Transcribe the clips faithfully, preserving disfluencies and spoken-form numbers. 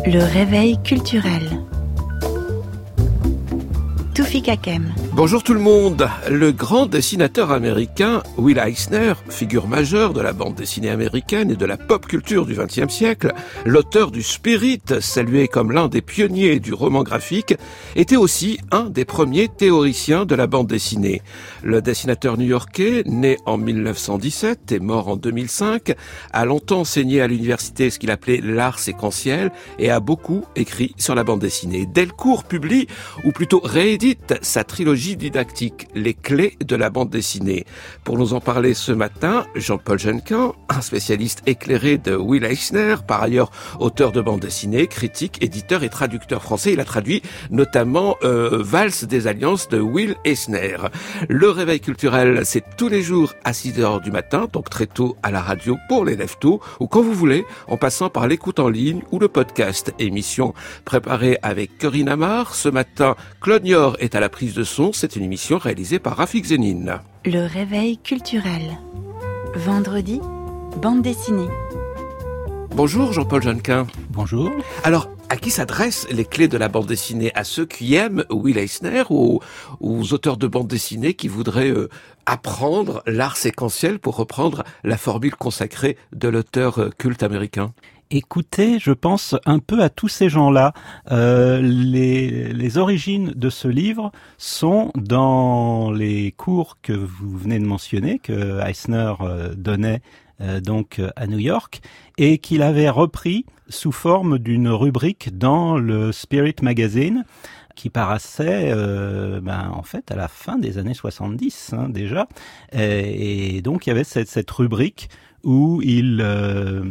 Le réveil culturel. Toufik Hakem. Bonjour tout le monde. Le grand dessinateur américain Will Eisner, figure majeure de la bande dessinée américaine et de la pop culture du vingtième siècle, l'auteur du Spirit, salué comme l'un des pionniers du roman graphique, était aussi un des premiers théoriciens de la bande dessinée. Le dessinateur new-yorkais, né en mille neuf cent dix-sept et mort en deux mille cinq, a longtemps enseigné à l'université ce qu'il appelait l'art séquentiel et a beaucoup écrit sur la bande dessinée. Delcourt publie, ou plutôt réédite, sa trilogie didactique, Les clés de la bande dessinée. Pour nous en parler ce matin, Jean-Paul Jeannequin, un spécialiste éclairé de Will Eisner, par ailleurs auteur de bande dessinée, critique, éditeur et traducteur français. Il a traduit notamment euh, Valse des alliances de Will Eisner. Le réveil culturel, c'est tous les jours à six heures du matin, donc très tôt à la radio pour les lève-tôt, ou quand vous voulez, en passant par l'écoute en ligne ou le podcast. Émission préparée avec Corinne Amar. Ce matin, Claude Niort est à la prise de son. C'est une émission réalisée par Rafik Zénine. Le réveil culturel. Vendredi, bande dessinée. Bonjour Jean-Paul Jeannequin. Bonjour. Alors, à qui s'adressent les clés de la bande dessinée? À ceux qui aiment Will Eisner ou aux auteurs de bande dessinée qui voudraient euh, apprendre l'art séquentiel, pour reprendre la formule consacrée de l'auteur euh, culte américain? Écoutez, je pense un peu à tous ces gens-là. Euh, les, les origines de ce livre sont dans les cours que vous venez de mentionner, que Eisner euh, donnait euh, donc à New York, et qu'il avait repris sous forme d'une rubrique dans le Spirit Magazine, qui paraissait euh, ben, en fait à la fin des années soixante-dix hein, déjà. Et, et donc il y avait cette, cette rubrique où il euh,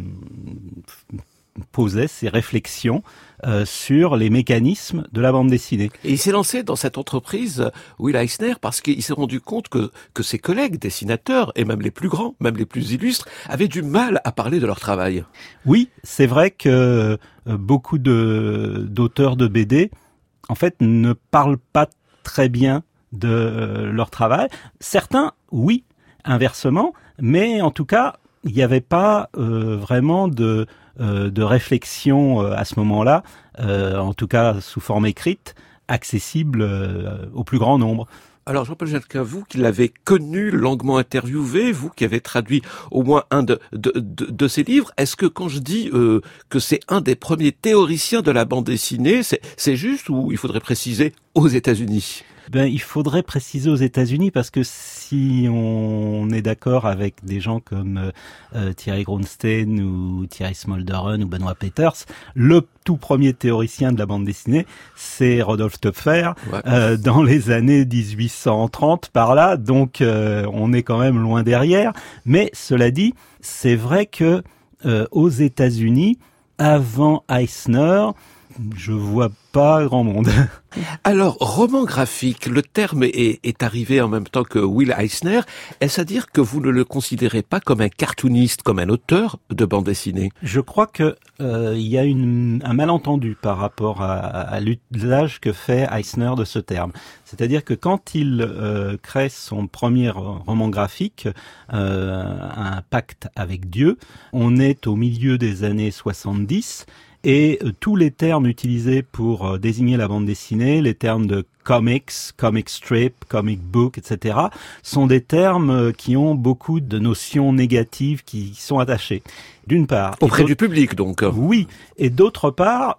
posait ses réflexions euh, sur les mécanismes de la bande dessinée. Et il s'est lancé dans cette entreprise, Will Eisner, parce qu'il s'est rendu compte que, que ses collègues dessinateurs, et même les plus grands, même les plus illustres, avaient du mal à parler de leur travail. Oui, c'est vrai que euh, beaucoup de, d'auteurs de B D, en fait, ne parlent pas très bien de euh, leur travail. Certains, oui, inversement, mais en tout cas, il n'y avait pas euh, vraiment de, euh, de réflexion euh, à ce moment-là, euh, en tout cas sous forme écrite, accessible euh, au plus grand nombre. Alors Jean-Paul Jeannequin, vous qui l'avez connu, longuement interviewé, vous qui avez traduit au moins un de, de, de, de ses livres, est-ce que quand je dis euh, que c'est un des premiers théoriciens de la bande dessinée, c'est, c'est juste, ou il faudrait préciser aux États-Unis? Ben, il faudrait préciser aux États-Unis, parce que si on est d'accord avec des gens comme euh, Thierry Grunstein ou Thierry Smolderen ou Benoît Peters, le tout premier théoricien de la bande dessinée, c'est Rodolphe Töpffer, ouais. euh, dans les années dix-huit cent trente par là, donc euh, on est quand même loin derrière. Mais cela dit, c'est vrai que euh, aux États-Unis, avant Eisner, je vois pas grand monde. Alors, roman graphique, le terme est, est arrivé en même temps que Will Eisner. Est-ce à dire que vous ne le considérez pas comme un cartooniste, comme un auteur de bande dessinée? Je crois que euh, il y a une, un malentendu par rapport à, à l'usage que fait Eisner de ce terme. C'est-à-dire que quand il euh, crée son premier roman graphique, euh, Un pacte avec Dieu, on est au milieu des années soixante-dix, et euh, tous les termes utilisés pour euh, désigner la bande dessinée, les termes de comics, comic strip, comic book, et cetera, sont des termes euh, qui ont beaucoup de notions négatives qui sont attachées. D'une part. Auprès du public, donc. Oui. Et d'autre part,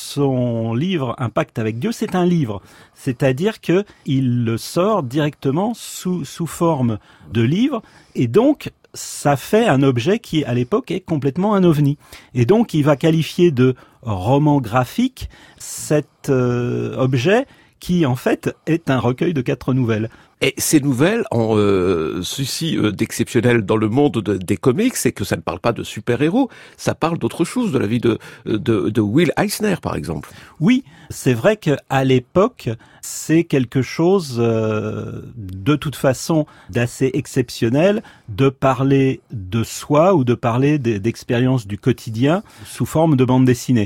son livre Un pacte avec Dieu, c'est un livre. C'est-à-dire que il le sort directement sous, sous forme de livre. Et donc, ça fait un objet qui, à l'époque, est complètement un ovni. Et donc, il va qualifier de roman graphique cet euh, objet qui, en fait, est un recueil de quatre nouvelles. Et ces nouvelles ont euh, ceci euh, d'exceptionnel dans le monde de, des comics, c'est que ça ne parle pas de super-héros, ça parle d'autre chose, de la vie de, de, de Will Eisner, par exemple. Oui, c'est vrai qu'à l'époque, c'est quelque chose euh, de toute façon d'assez exceptionnel de parler de soi ou de parler d'expériences du quotidien sous forme de bande dessinée.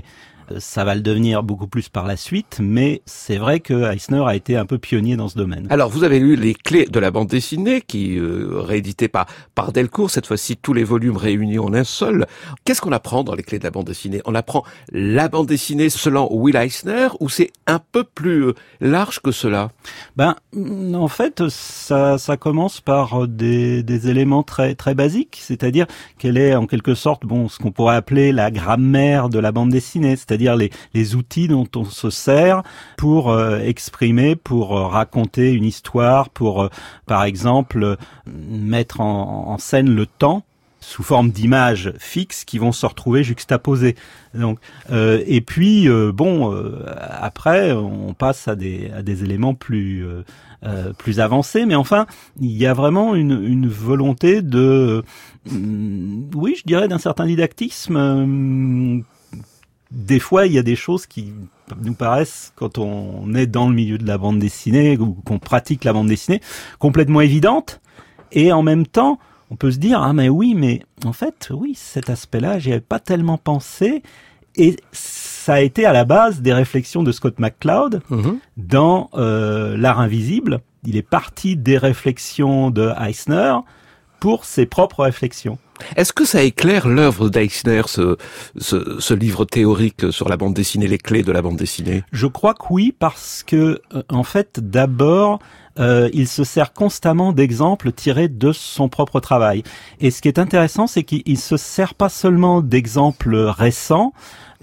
Ça va le devenir beaucoup plus par la suite, mais c'est vrai que Eisner a été un peu pionnier dans ce domaine. Alors, vous avez lu Les Clés de la bande dessinée, qui euh, réédité par, par Delcourt, cette fois-ci tous les volumes réunis en un seul. Qu'est-ce qu'on apprend dans Les Clés de la bande dessinée? On apprend la bande dessinée selon Will Eisner, ou c'est un peu plus euh, large que cela? Ben, en fait, ça, ça commence par des, des éléments très, très basiques, c'est-à-dire qu'elle est en quelque sorte, bon, ce qu'on pourrait appeler la grammaire de la bande dessinée, c'est-à-dire les, les outils dont on se sert pour euh, exprimer, pour euh, raconter une histoire, pour, euh, par exemple, euh, mettre en, en scène le temps sous forme d'images fixes qui vont se retrouver juxtaposées. Donc, euh, et puis, euh, bon, euh, après, on passe à des, à des éléments plus, euh, euh, plus avancés, mais enfin, il y a vraiment une, une volonté de, euh, oui, je dirais d'un certain didactisme. Euh, des fois, il y a des choses qui nous paraissent, quand on est dans le milieu de la bande dessinée ou qu'on pratique la bande dessinée, complètement évidentes, et en même temps, on peut se dire, ah mais oui, mais en fait, oui, cet aspect-là, j'y avais pas tellement pensé. Et ça a été à la base des réflexions de Scott McCloud mmh. dans euh, L'Art invisible. Il est parti des réflexions de Eisner pour ses propres réflexions. Est-ce que ça éclaire l'œuvre d'Eisner, ce, ce, ce livre théorique sur la bande dessinée, les clés de la bande dessinée? Je crois que oui, parce que, euh, en fait, d'abord, Euh, il se sert constamment d'exemples tirés de son propre travail. Et ce qui est intéressant, c'est qu'il se sert pas seulement d'exemples récents,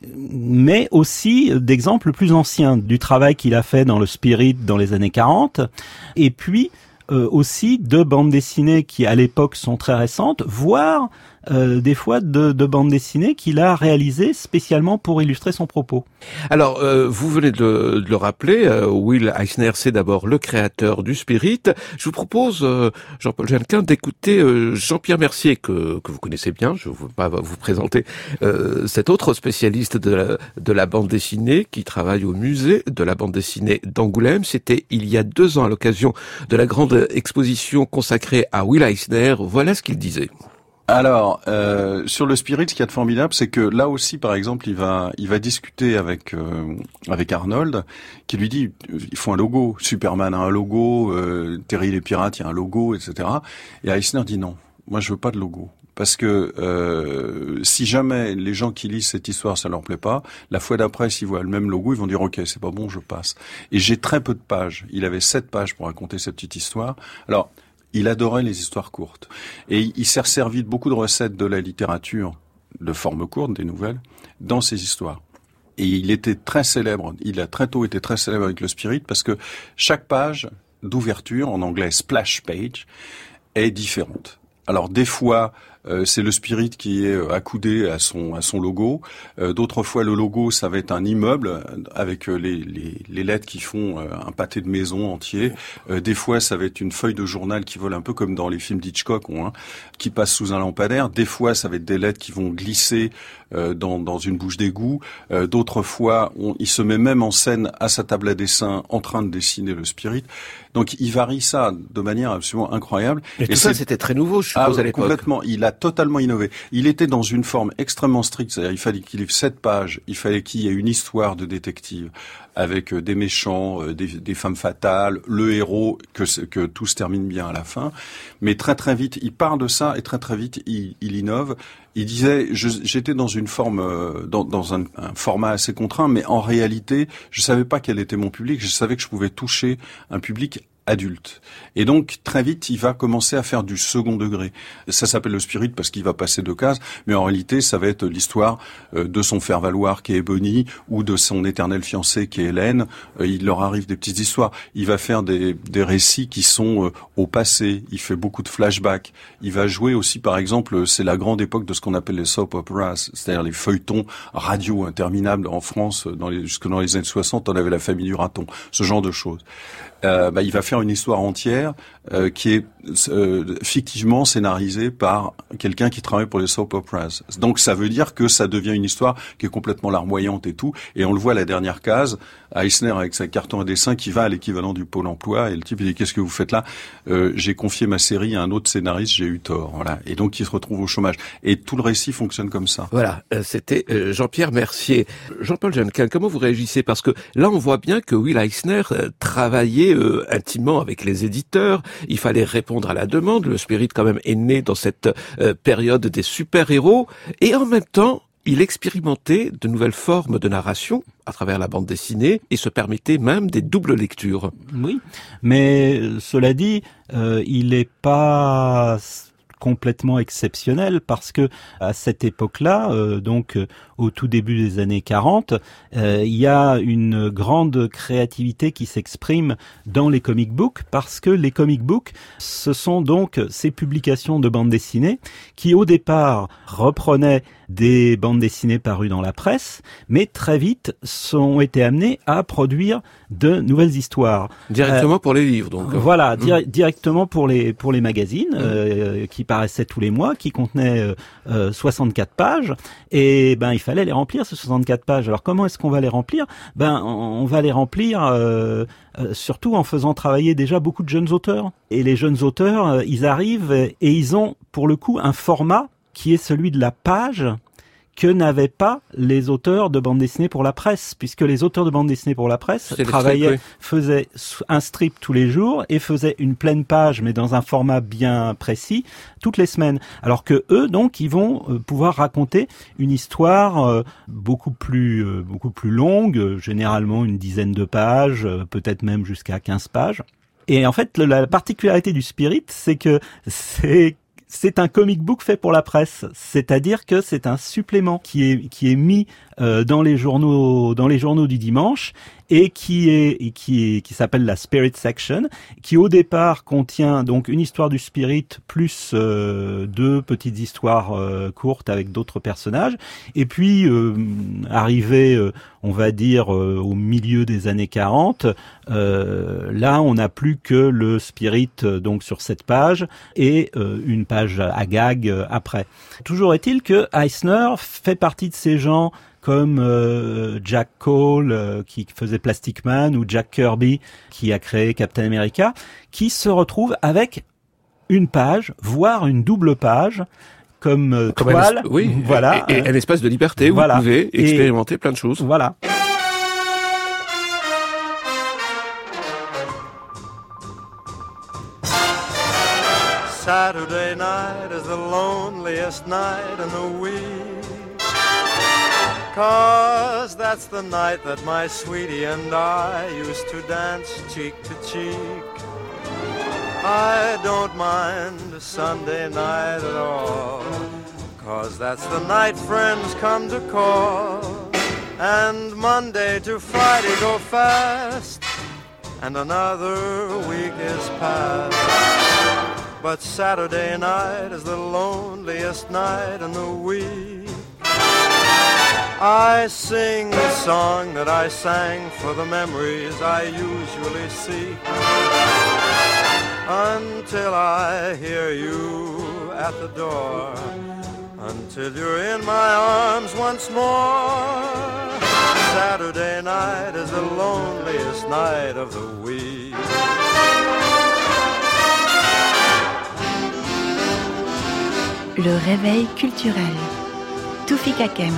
mais aussi d'exemples plus anciens, du travail qu'il a fait dans le Spirit dans les années quarante, et puis euh, aussi de bandes dessinées qui à l'époque sont très récentes, voire Euh, des fois de, de bandes dessinées qu'il a réalisées spécialement pour illustrer son propos. Alors, euh, vous venez de le, de le rappeler, euh, Will Eisner, c'est d'abord le créateur du Spirit. Je vous propose, euh, Jean-Paul Jeannequin, d'écouter euh, Jean-Pierre Mercier, que, que vous connaissez bien. Je ne veux pas vous présenter euh, cet autre spécialiste de la, de la bande dessinée qui travaille au musée de la bande dessinée d'Angoulême. C'était il y a deux ans à l'occasion de la grande exposition consacrée à Will Eisner. Voilà ce qu'il disait. Alors, euh, sur le Spirit, ce qu'il y a de formidable, c'est que là aussi, par exemple, il va, il va discuter avec euh, avec Arnold, qui lui dit, il faut un logo. Superman a un logo, euh, Terry les pirates, il y a un logo, et cetera. Et Eisner dit non, moi je veux pas de logo. Parce que euh, si jamais les gens qui lisent cette histoire, ça leur plaît pas, la fois d'après, s'ils voient le même logo, ils vont dire ok, c'est pas bon, je passe. Et j'ai très peu de pages. Il avait sept pages pour raconter cette petite histoire. Alors, il adorait les histoires courtes. Et il s'est servi de beaucoup de recettes de la littérature, de forme courte, des nouvelles, dans ses histoires. Et il était très célèbre, il a très tôt été très célèbre avec le Spirit, parce que chaque page d'ouverture, en anglais splash page, est différente. Alors des fois, euh, c'est le Spirit qui est accoudé à son à son logo. Euh, d'autres fois, le logo, ça va être un immeuble avec les les, les lettres qui font euh, un pâté de maison entier. Euh, des fois, ça va être une feuille de journal qui vole un peu comme dans les films d'Hitchcock, hein, qui passe sous un lampadaire. Des fois, ça va être des lettres qui vont glisser euh, dans dans une bouche d'égout. Euh, d'autres fois, on, il se met même en scène à sa table à dessin en train de dessiner le Spirit. Donc, il varie ça de manière absolument incroyable. Et, Et tout ça, c'était très nouveau, je suppose, ah, à l'époque. Complètement. Il a totalement innové. Il était dans une forme extrêmement stricte. C'est-à-dire, il fallait qu'il ait sept pages. Il fallait qu'il y ait une histoire de détective avec des méchants, des, des femmes fatales, le héros, que, que tout se termine bien à la fin. Mais très très vite, il part de ça et très très vite, il, il innove. Il disait, je, j'étais dans une forme, dans, dans un, un format assez contraint, mais en réalité, je savais pas quel était mon public. Je savais que je pouvais toucher un public adulte. Et donc, très vite, il va commencer à faire du second degré. Ça s'appelle le Spirit parce qu'il va passer deux cases, mais en réalité, ça va être l'histoire de son faire-valoir qui est Bonnie ou de son éternelle fiancée qui est Hélène. Il leur arrive des petites histoires. Il va faire des, des récits qui sont au passé. Il fait beaucoup de flashbacks. Il va jouer aussi, par exemple, c'est la grande époque de ce qu'on appelle les soap operas, c'est-à-dire les feuilletons radio interminables en France, dans les, jusque dans les années soixante, on avait La Famille du Raton, ce genre de choses. Euh, bah, il va faire écrire une histoire entière euh, qui est euh, fictivement scénarisée par quelqu'un qui travaille pour les soap operas. Donc ça veut dire que ça devient une histoire qui est complètement larmoyante et tout. Et on le voit à la dernière case, Eisner avec sa carton à dessin qui va à l'équivalent du Pôle emploi, et le type il dit qu'est-ce que vous faites là? euh, J'ai confié ma série à un autre scénariste, j'ai eu tort. Voilà. Et donc il se retrouve au chômage. Et tout le récit fonctionne comme ça. Voilà, c'était Jean-Pierre Mercier. Jean-Paul Jeannequin, comment vous réagissez? Parce que là, on voit bien que Will Eisner travaillait euh, intimement avec les éditeurs. Il fallait répondre à la demande. Le Spirit, quand même, est né dans cette euh, période des super-héros. Et en même temps, il expérimentait de nouvelles formes de narration à travers la bande dessinée et se permettait même des doubles lectures. Oui, mais cela dit, euh, il n'est pas complètement exceptionnel parce que à cette époque-là, euh, donc euh, au tout début des années quarante, euh, il y a une grande créativité qui s'exprime dans les comic books parce que les comic books, ce sont donc ces publications de bandes dessinées qui au départ reprenaient des bandes dessinées parues dans la presse, mais très vite sont été amenées à produire de nouvelles histoires. Directement euh, pour les livres, donc. Voilà, di- mmh. directement pour les pour les magazines mmh. euh, qui paraissaient tous les mois, qui contenaient euh, soixante-quatre pages, et ben il fallait les remplir ces soixante-quatre pages. Alors comment est-ce qu'on va les remplir? Ben on va les remplir euh, euh, surtout en faisant travailler déjà beaucoup de jeunes auteurs. Et les jeunes auteurs, euh, ils arrivent et ils ont pour le coup un format qui est celui de la page que n'avaient pas les auteurs de bande dessinée pour la presse, puisque les auteurs de bande dessinée pour la presse C'est travaillaient, strip, oui. faisaient un strip tous les jours et faisaient une pleine page, mais dans un format bien précis, toutes les semaines. Alors que eux, donc, ils vont euh, pouvoir raconter une histoire euh, beaucoup plus euh, beaucoup plus longue, euh, généralement une dizaine de pages, euh, peut-être même jusqu'à quinze pages. Et en fait, le, la particularité du Spirit, c'est que c'est C'est un comic book fait pour la presse, c'est-à-dire que c'est un supplément qui est qui est mis euh, dans les journaux dans les journaux du dimanche et qui est et qui est qui s'appelle la Spirit Section, qui au départ contient donc une histoire du Spirit plus euh, deux petites histoires euh, courtes avec d'autres personnages, et puis euh, arrivé euh, on va dire euh, au milieu des années quarante, euh, là on n'a plus que le Spirit euh, donc sur cette page et euh, une page à gag euh, après. Toujours est-il que Eisner fait partie de ces gens comme euh, Jack Cole euh, qui faisait Plastic Man ou Jack Kirby qui a créé Captain America, qui se retrouvent avec une page, voire une double page, comme, euh, comme toile. Un, oui, voilà, et, et un espace de liberté où voilà. Vous pouvez expérimenter et, plein de choses. Voilà. Saturday night is the loneliest night in the week, 'cause that's the night that my sweetie and I used to dance cheek to cheek. I don't mind Sunday night at all, 'cause that's the night friends come to call, and Monday to Friday go fast, and another week is past. But Saturday night is the loneliest night in the week. I sing the song that I sang for the memories I usually seek, until I hear you at the door, until you're in my arms once more. Saturday night is the loneliest night of the week. Le réveil culturel. Toufik Hakem.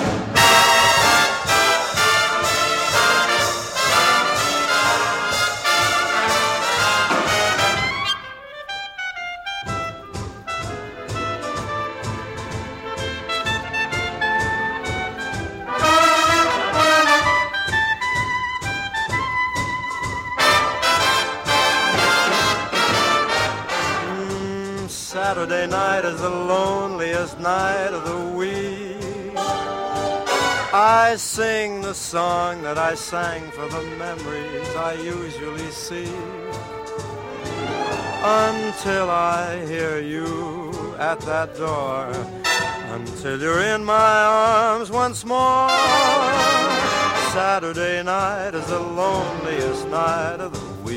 Saturday night is the loneliest night of the week. I sing the song that I sang for the memories I usually see, until I hear you at that door, until you're in my arms once more. Saturday night is the loneliest night of the week.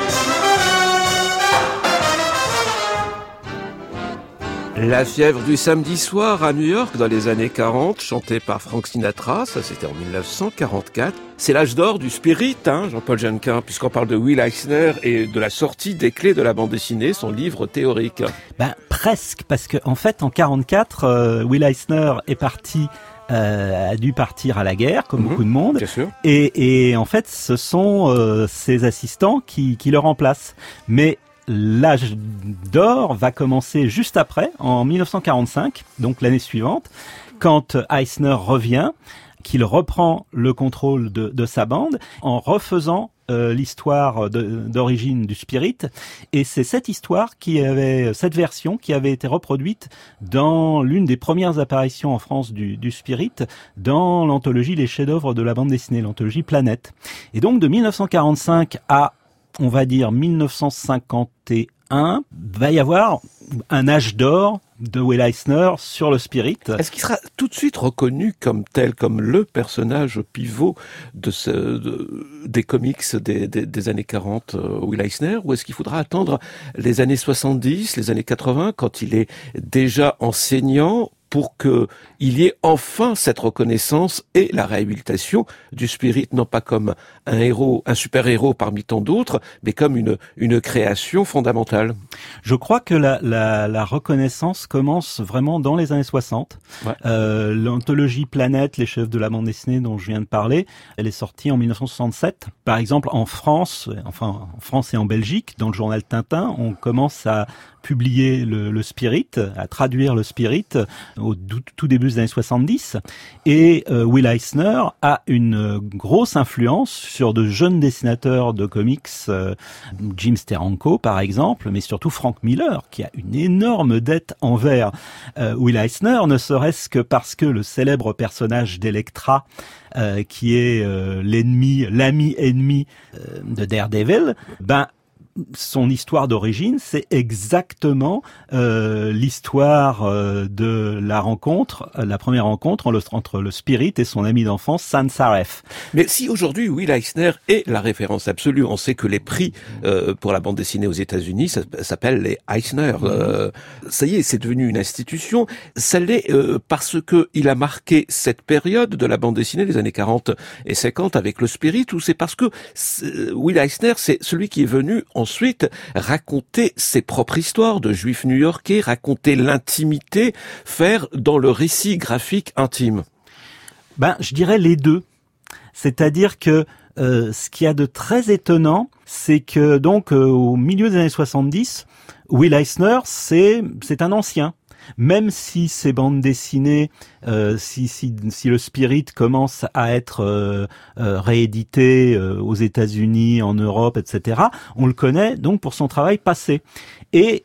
La fièvre du samedi soir à New York dans les années quarante, chantée par Frank Sinatra, ça c'était en mille neuf cent quarante-quatre. C'est l'âge d'or du spirit, hein, Jean-Paul Jeannequin, puisqu'on parle de Will Eisner et de la sortie des clés de la bande dessinée, son livre théorique. Ben presque, parce que en fait en quarante-quatre, euh, Will Eisner est parti. Euh, a dû partir à la guerre, comme mmh, beaucoup de monde. Bien sûr. Et, et en fait, ce sont euh, ses assistants qui, qui le remplacent. Mais l'âge d'or va commencer juste après, en mille neuf cent quarante-cinq, donc l'année suivante, quand Eisner revient, qu'il reprend le contrôle de, de sa bande en refaisant euh, l'histoire de, d'origine du Spirit. Et c'est cette histoire qui avait, cette version qui avait été reproduite dans l'une des premières apparitions en France du, du Spirit, dans l'anthologie Les chefs-d'œuvre de la bande dessinée, l'anthologie Planète. Et donc de mille neuf cent quarante-cinq à, on va dire, mille neuf cent cinquante et un, va y avoir un âge d'or de Will Eisner sur le Spirit. Est-ce qu'il sera tout de suite reconnu comme tel, comme le personnage pivot de ce, de, des comics des, des, des années quarante, euh, Will Eisner, ou est-ce qu'il faudra attendre les années soixante-dix, les années quatre-vingts, quand il est déjà enseignant, pour que il y ait enfin cette reconnaissance et la réhabilitation du Spirit, non pas comme un héros, un super-héros parmi tant d'autres, mais comme une, une création fondamentale? Je crois que la, la, la reconnaissance commence vraiment dans les années soixante. Ouais. Euh, l'anthologie Planète, les chefs de la bande dessinée dont je viens de parler, elle est sortie en mille neuf cent soixante-sept. Par exemple, en France, enfin en France et en Belgique, dans le journal Tintin, on commence à publier le, le Spirit, à traduire le Spirit au tout, tout début des années soixante-dix. Et euh, Will Eisner a une grosse influence sur de jeunes dessinateurs de comics, euh, Jim Steranko par exemple, mais surtout Frank Miller, qui a une énorme dette envers euh, Will Eisner, ne serait-ce que parce que le célèbre personnage d'Electra, euh, qui est euh, l'ennemi, l'ami ennemi euh, de Daredevil, ben son histoire d'origine, c'est exactement euh, l'histoire euh, de la rencontre, euh, la première rencontre entre, entre le Spirit et son ami d'enfance, Sans Saref. Mais si aujourd'hui Will Eisner est la référence absolue, on sait que les prix euh, pour la bande dessinée aux États-Unis, ça, ça s'appelle les Eisner. Euh, ça y est, c'est devenu une institution. Ça l'est euh, parce que il a marqué cette période de la bande dessinée des années quarante et cinquante avec le Spirit, ou c'est parce que c'est, Will Eisner, c'est celui qui est venu en Ensuite, raconter ses propres histoires de juifs new-yorkais, raconter l'intimité, faire dans le récit graphique intime. Ben, je dirais les deux. C'est-à-dire que euh, ce qu'il y a de très étonnant, c'est que donc euh, au milieu des années soixante-dix, Will Eisner, c'est c'est un ancien. Même si ces bandes dessinées, euh, si, si, si le Spirit commence à être euh, euh, réédité euh, aux États-Unis, en Europe, et cetera, on le connaît donc pour son travail passé. Et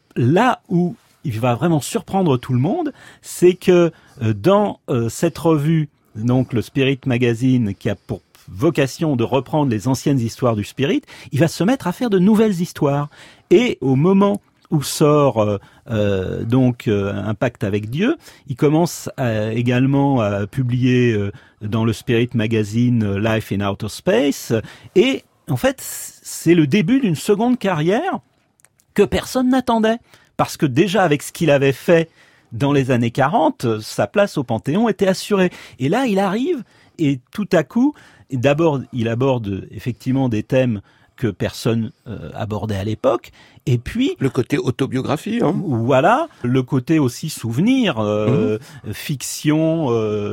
là où il va vraiment surprendre tout le monde, c'est que euh, dans euh, cette revue, donc le Spirit Magazine, qui a pour vocation de reprendre les anciennes histoires du Spirit, il va se mettre à faire de nouvelles histoires. Et au moment où sort euh, euh, donc euh, Un pacte avec Dieu, il commence à, également à publier euh, dans le Spirit Magazine euh, Life in Outer Space, et en fait c'est le début d'une seconde carrière que personne n'attendait, parce que déjà avec ce qu'il avait fait dans les années quarante, sa place au Panthéon était assurée. Et là il arrive, et tout à coup, d'abord il aborde effectivement des thèmes que personne euh, abordait à l'époque, et puis le côté autobiographie, hein. Voilà, le côté aussi souvenir, euh, mmh. fiction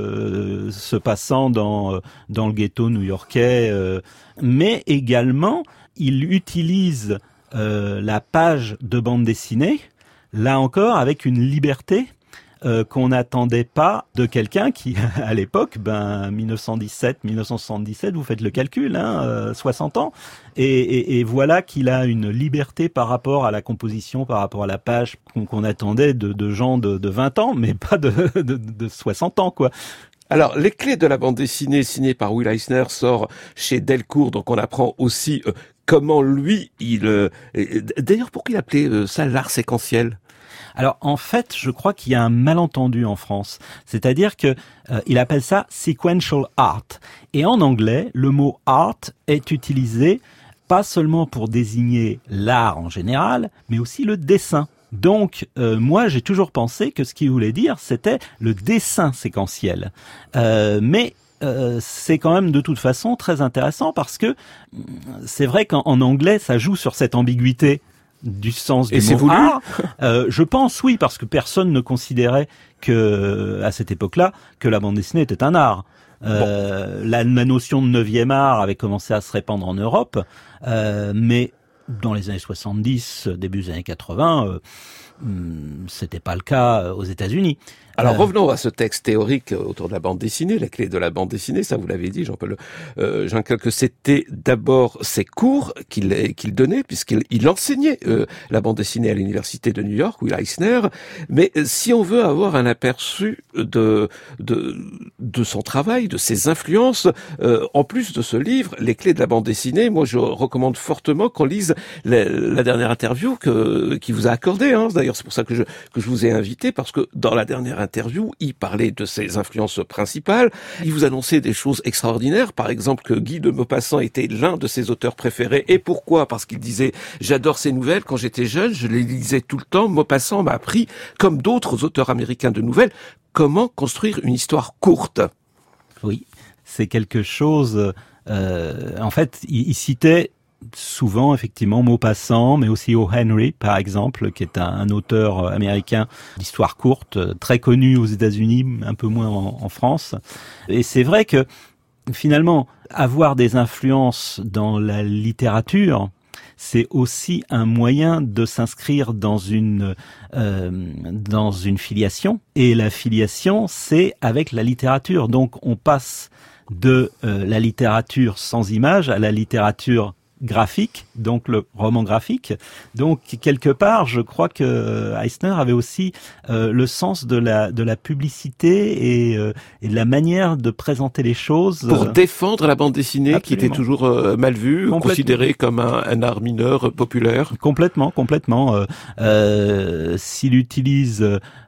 euh, se passant dans dans le ghetto new-yorkais, euh, mais également il utilise euh, la page de bande dessinée, là encore avec une liberté Euh, qu'on n'attendait pas de quelqu'un qui, à l'époque, ben mille neuf cent dix-sept, mille neuf cent soixante-dix-sept, vous faites le calcul, hein, euh, soixante ans, et, et, et voilà qu'il a une liberté par rapport à la composition, par rapport à la page qu'on, qu'on attendait de, de gens de, de vingt ans, mais pas de, de, de soixante ans, quoi. Alors, Les clés de la bande dessinée signée par Will Eisner sort chez Delcourt, donc on apprend aussi euh, comment lui, il... Euh, d'ailleurs, pourquoi il appelait euh, ça l'art séquentiel ? Alors en fait, je crois qu'il y a un malentendu en France, c'est-à-dire que euh, il appelle ça sequential art, et en anglais, le mot art est utilisé pas seulement pour désigner l'art en général, mais aussi le dessin. Donc, euh, moi, j'ai toujours pensé que ce qu'il voulait dire, c'était le dessin séquentiel. Euh, mais euh, c'est quand même de toute façon très intéressant parce que c'est vrai qu'en en anglais, ça joue sur cette ambiguïté du sens du Et c'est mot voulu art. Euh, je pense, oui, parce que personne ne considérait que, à cette époque-là, que la bande dessinée était un art. Euh, bon. la, la notion de neuvième art avait commencé à se répandre en Europe, euh, mais dans les années soixante-dix, début des années quatre-vingts, euh, c'était pas le cas aux États-Unis. Alors euh, revenons à ce texte théorique autour de la bande dessinée, la clé de la bande dessinée, ça vous l'avez dit Jean-Paul euh, Janquin, que c'était d'abord ses cours qu'il qu'il donnait, puisqu'il il enseignait euh, la bande dessinée à l'université de New York, Will Eisner, mais si on veut avoir un aperçu de de, de son travail, de ses influences, euh, en plus de ce livre, Les clés de la bande dessinée, moi je recommande fortement qu'on lise la, la dernière interview que qu'il vous a accordée, hein. D'ailleurs c'est pour ça que je que je vous ai invité, parce que dans la dernière interview, il parlait de ses influences principales, il vous annonçait des choses extraordinaires, par exemple que Guy de Maupassant était l'un de ses auteurs préférés, et pourquoi ? Parce qu'il disait « J'adore ces nouvelles, quand j'étais jeune, je les lisais tout le temps, Maupassant m'a appris, comme d'autres auteurs américains de nouvelles, comment construire une histoire courte. » Oui, c'est quelque chose... Euh, en fait, il, il citait souvent, effectivement, Maupassant, mais aussi O. Henry, par exemple, qui est un, un auteur américain d'histoire courte, très connu aux États-Unis, un peu moins en, en France. Et c'est vrai que, finalement, avoir des influences dans la littérature, c'est aussi un moyen de s'inscrire dans une euh, dans une filiation. Et la filiation, c'est avec la littérature. Donc, on passe de euh, la littérature sans image à la littérature graphique, donc le roman graphique. Donc quelque part, je crois que Eisner avait aussi euh, le sens de la de la publicité et, euh, et de la manière de présenter les choses pour défendre la bande dessinée. Absolument. Qui était toujours euh, mal vue, considérée comme un, un art mineur euh, populaire. Complètement, complètement. Euh, euh, s'il utilise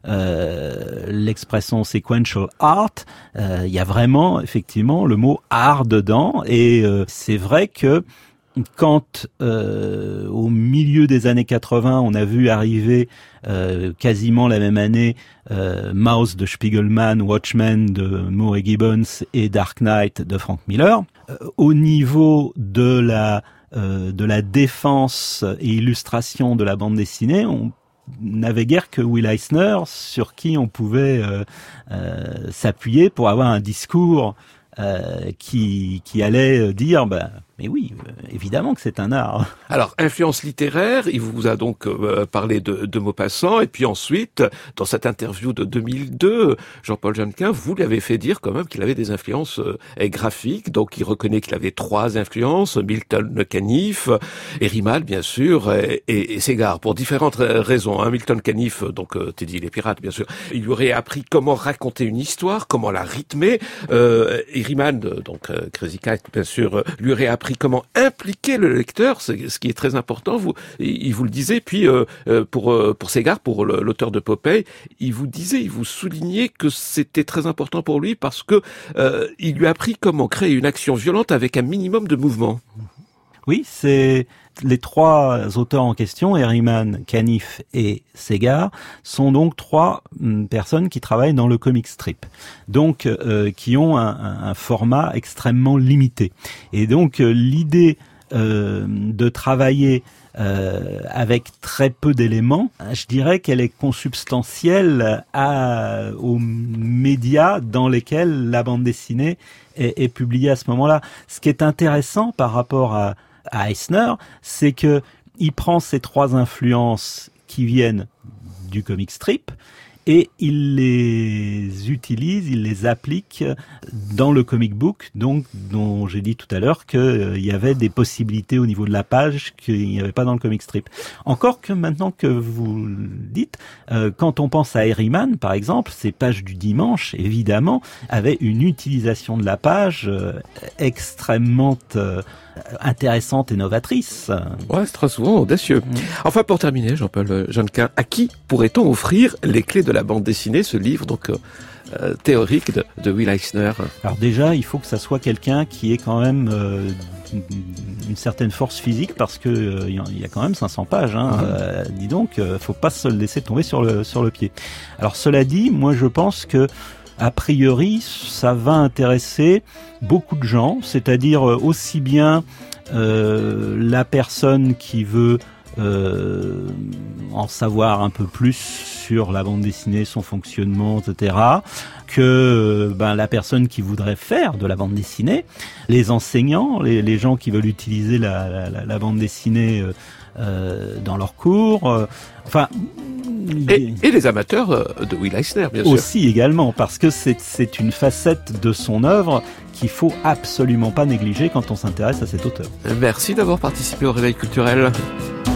euh, l'expression sequential art, euh, il y a vraiment effectivement le mot art dedans, et euh, c'est vrai que quand euh, au milieu des années quatre-vingts, on a vu arriver euh, quasiment la même année euh, Mouse de Spiegelman, Watchmen de Murray Gibbons et Dark Knight de Frank Miller, euh, au niveau de la euh, de la défense et illustration de la bande dessinée, on n'avait guère que Will Eisner sur qui on pouvait euh, euh, s'appuyer pour avoir un discours euh, qui qui allait dire ben mais oui, évidemment que c'est un art. Alors, influence littéraire, il vous a donc euh, parlé de, de Maupassant, et puis ensuite, dans cette interview de deux mille deux, Jean-Paul Janquin, vous lui avez fait dire quand même qu'il avait des influences euh, graphiques, donc il reconnaît qu'il avait trois influences, Milton Caniff, Herriman, bien sûr, et, et, et Ségard, pour différentes raisons. Hein. Milton Caniff, donc euh, Teddy les Pirates, bien sûr, il lui aurait appris comment raconter une histoire, comment la rythmer. Euh, Herriman, donc euh, Crazy Cat, bien sûr, euh, lui aurait appris comment impliquer le lecteur, c'est ce qui est très important. Vous, il vous le disait. Puis euh, pour pour Ségard, pour l'auteur de Popeye, il vous disait, il vous soulignait que c'était très important pour lui parce que euh, il lui a appris comment créer une action violente avec un minimum de mouvement. Oui, c'est les trois auteurs en question, Herriman, Caniff et Ségard, sont donc trois hum, personnes qui travaillent dans le comic strip, donc euh, qui ont un, un, un format extrêmement limité. Et donc euh, l'idée euh, de travailler euh, avec très peu d'éléments, je dirais qu'elle est consubstantielle à, aux médias dans lesquels la bande dessinée est, est publiée à ce moment-là. Ce qui est intéressant par rapport à à Eisner, c'est que il prend ces trois influences qui viennent du comic strip et il les utilise, il les applique dans le comic book, donc dont j'ai dit tout à l'heure qu'il euh, y avait des possibilités au niveau de la page qu'il n'y avait pas dans le comic strip. Encore que maintenant que vous le dites, euh, quand on pense à Herriman, par exemple, ces pages du dimanche, évidemment, avaient une utilisation de la page euh, extrêmement euh, intéressante et novatrice. Ouais, c'est très souvent audacieux. Mmh. Enfin, pour terminer, Jean-Paul Janquin, à qui pourrait-on offrir les clés de la bande dessinée, ce livre donc euh, théorique de, de Will Eisner? Alors déjà, il faut que ça soit quelqu'un qui ait quand même euh, une certaine force physique parce que euh, il y a quand même cinq cents pages. Hein, mmh. euh, dis donc, euh, faut pas se laisser tomber sur le sur le pied. Alors cela dit, moi je pense que a priori, ça va intéresser beaucoup de gens, c'est-à-dire aussi bien euh, la personne qui veut euh, en savoir un peu plus sur la bande dessinée, son fonctionnement, et cetera, que ben, la personne qui voudrait faire de la bande dessinée, les enseignants, les, les gens qui veulent utiliser la, la, la bande dessinée euh, euh, dans leurs cours, euh, enfin... Et, et les amateurs de Will Eisner, bien sûr. Aussi également, parce que c'est, c'est une facette de son œuvre qu'il faut absolument pas négliger quand on s'intéresse à cet auteur. Merci d'avoir participé au Réveil culturel.